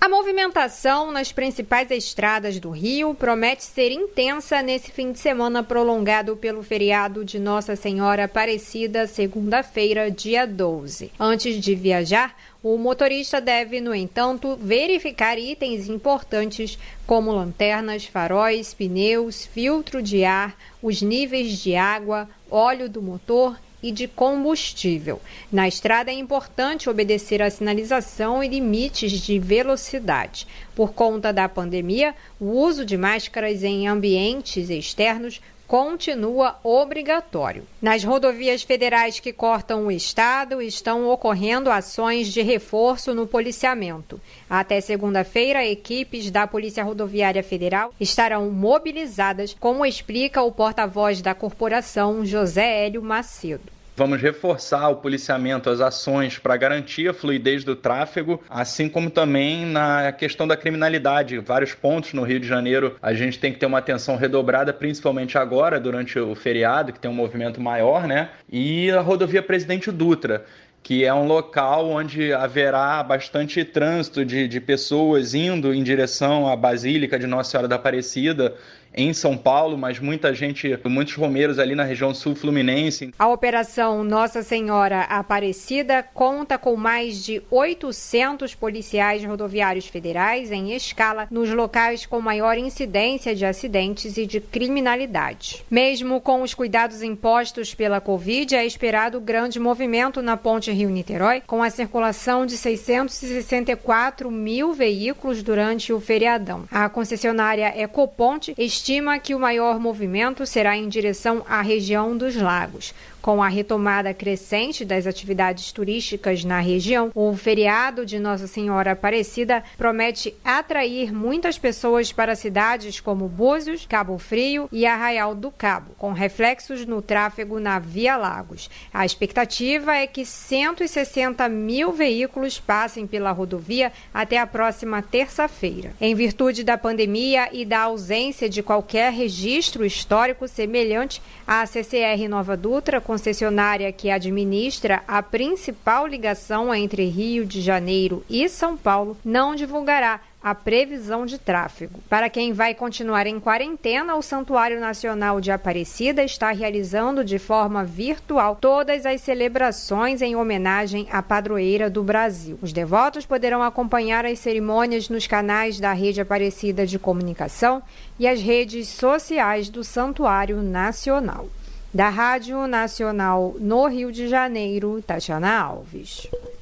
A movimentação nas principais estradas do Rio promete ser intensa nesse fim de semana prolongado pelo feriado de Nossa Senhora Aparecida, segunda-feira, dia 12. Antes de viajar, o motorista deve, no entanto, verificar itens importantes como lanternas, faróis, pneus, filtro de ar, os níveis de água, óleo do motor e de combustível. Na estrada é importante obedecer à sinalização e limites de velocidade. Por conta da pandemia, o uso de máscaras em ambientes externos continua obrigatório. Nas rodovias federais que cortam o estado, estão ocorrendo ações de reforço no policiamento. Até segunda-feira, equipes da Polícia Rodoviária Federal estarão mobilizadas, como explica o porta-voz da corporação, José Hélio Macedo. Vamos reforçar o policiamento, as ações para garantir a fluidez do tráfego, assim como também na questão da criminalidade. Vários pontos no Rio de Janeiro a gente tem que ter uma atenção redobrada, principalmente agora, durante o feriado, que tem um movimento maior, né? E a rodovia Presidente Dutra, que é um local onde haverá bastante trânsito de pessoas indo em direção à Basílica de Nossa Senhora da Aparecida, em São Paulo, mas muitos romeiros ali na região sul-fluminense. A Operação Nossa Senhora Aparecida conta com mais de 800 policiais rodoviários federais em escala nos locais com maior incidência de acidentes e de criminalidade. Mesmo com os cuidados impostos pela Covid, é esperado grande movimento na ponte Rio-Niterói, com a circulação de 664 mil veículos durante o feriadão. A concessionária Ecoponte estima que o maior movimento será em direção à região dos lagos. Com a retomada crescente das atividades turísticas na região, o feriado de Nossa Senhora Aparecida promete atrair muitas pessoas para cidades como Búzios, Cabo Frio e Arraial do Cabo, com reflexos no tráfego na Via Lagos. A expectativa é que 160 mil veículos passem pela rodovia até a próxima terça-feira. Em virtude da pandemia e da ausência de qualquer registro histórico semelhante, a CCR Nova Dutra, concessionária que administra a principal ligação entre Rio de Janeiro e São Paulo, não divulgará a previsão de tráfego. Para quem vai continuar em quarentena, o Santuário Nacional de Aparecida está realizando de forma virtual todas as celebrações em homenagem à padroeira do Brasil. Os devotos poderão acompanhar as cerimônias nos canais da Rede Aparecida de Comunicação e as redes sociais do Santuário Nacional. Da Rádio Nacional no Rio de Janeiro, Tatiana Alves.